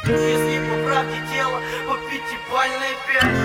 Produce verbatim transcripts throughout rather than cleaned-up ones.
Если по правде дело, по пятибалльной пять.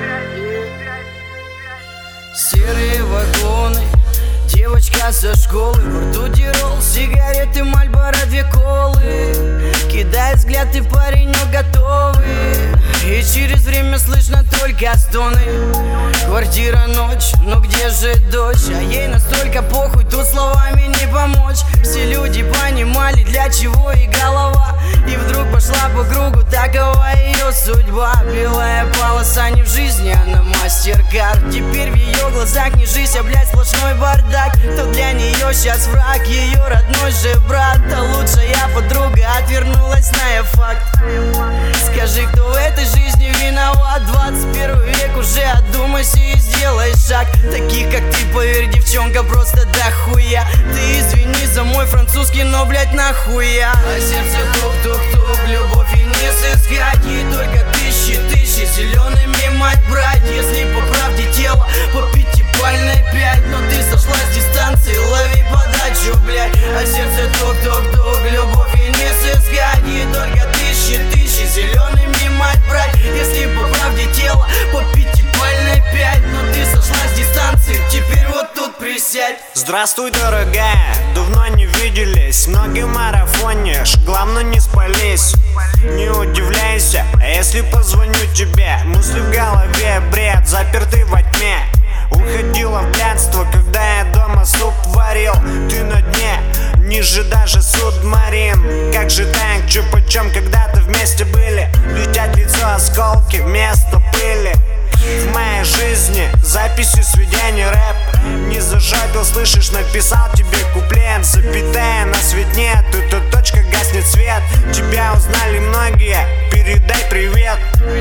Серые вагоны, девочка со школы, во рту дирол, сигареты, Мальборо, две колы. Кидай взгляд, ты, парень, но готовый. И через время слышно только стоны. Квартира ночь, но где же дочь? А ей настолько похуй, тут словами не помочь. Все люди понимали, для чего и голова. И вдруг пошла по кругу, такова ее судьба. Белая полоса не в жизни, а на мастер-кард. Теперь в ее глазах не жизнь, а, блядь, сплошной бардак. То для нее сейчас враг, ее родной же брат. А лучшая подруга отвернулась, зная факт. Скажи, кто в этой жизни виноват? двадцать первый век, уже одумайся и сделай шаг. Таких, как ты, поверь, девчонка, просто дохуя. Ты извини за мой французский, но, блядь, нахуя. А сердце тук-тук-тук, любовь и не сыскать. Ей только тысячи, тысячи зелеными мать брать. Если по правде дело, по пятибалльной пять. Но ты сошла с дистанции, лови подачу, блядь. А сердце тук-тук-тук, любовь и не сыскать. Ей только тысячи, тысячи зелеными мать брать. Если по правде дело, по пятибалльной пять. Но ты сошла с дистанции, теперь вот тут присядь. Здравствуй, дорогая, давно не виделись. Ноги марафонишь, главное не спались. Не удивляйся, если позвоню тебе. Мысли в голове, бред, запертый во тьме. Уходила в пьянство, когда я дома суп варил. Ты на дне, ниже даже субмарин. Как же так, чё почем, когда-то вместе были. Летят в лицо осколки вместо пыли. В моей жизни записью сведения рэп. Не зажабил, слышишь, написал тебе куплет. Запятая, на свет нет, эта точка гаснет свет. Тебя узнали многие, передай привет.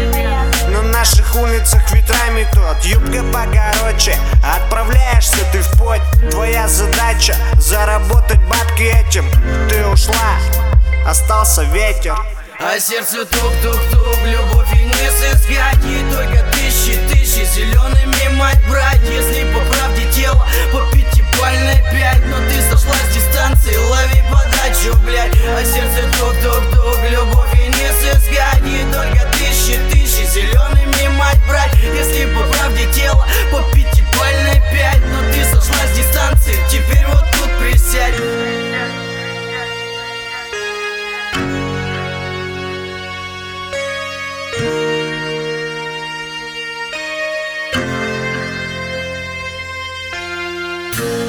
На наших улицах ветрами тот, юбка покороче. Отправляешься ты в путь, твоя задача заработать бабки этим. Ты ушла, остался ветер. А сердце тук-тук-тук, любовь и не сыскать. Ей только тысячи, тысячи зелеными мать брать. Если по правде дело, по пятибалльной пять. Но ты сошла с дистанции, лови подачу, блядь. А сердце тук-тук-тук, любовь и не сыскать. Ей только тысячи, тысячи зелеными мать брать. Если по правде дело, по пятибалльной пять. Но ты сошла с дистанции, теперь вот тут присядь. Thank